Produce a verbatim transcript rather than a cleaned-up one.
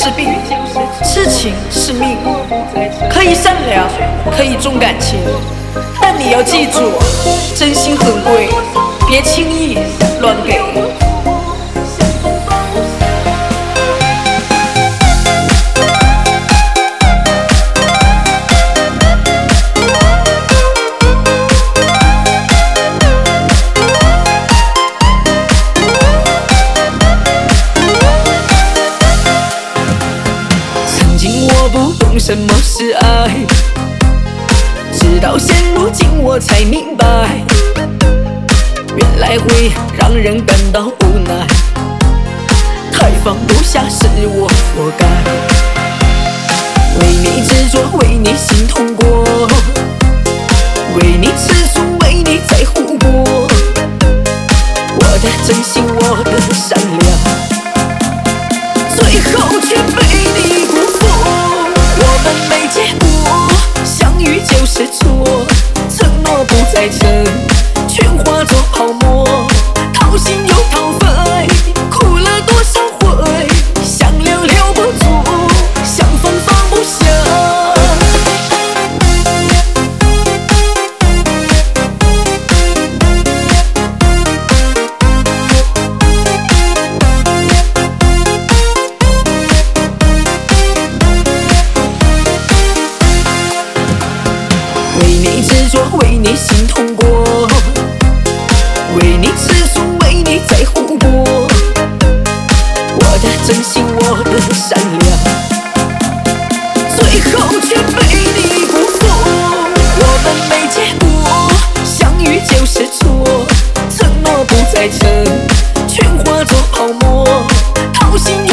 是病，痴情是命。可以善良，可以重感情，但你要记住，真心很贵，别轻易乱给。不懂什么是爱，直到现如今我才明白，原来会让人感到无奈，太放不下是我活该。为你执着，为你心痛过，为你吃醋，为你在乎过，我的真心，我的善良，最后却被你辜负。我们没结果，相遇就是错，承诺不再真，全化作泡沫，掏心又掏肺，哭了多少回，想留留不住，想放放不下。为你执着，为你心痛过，为你吃醋，为你在乎过，我的真心，我的善良，最后却被你辜负。我们没结果，相遇就是错，承诺不再真，全化作泡沫，掏心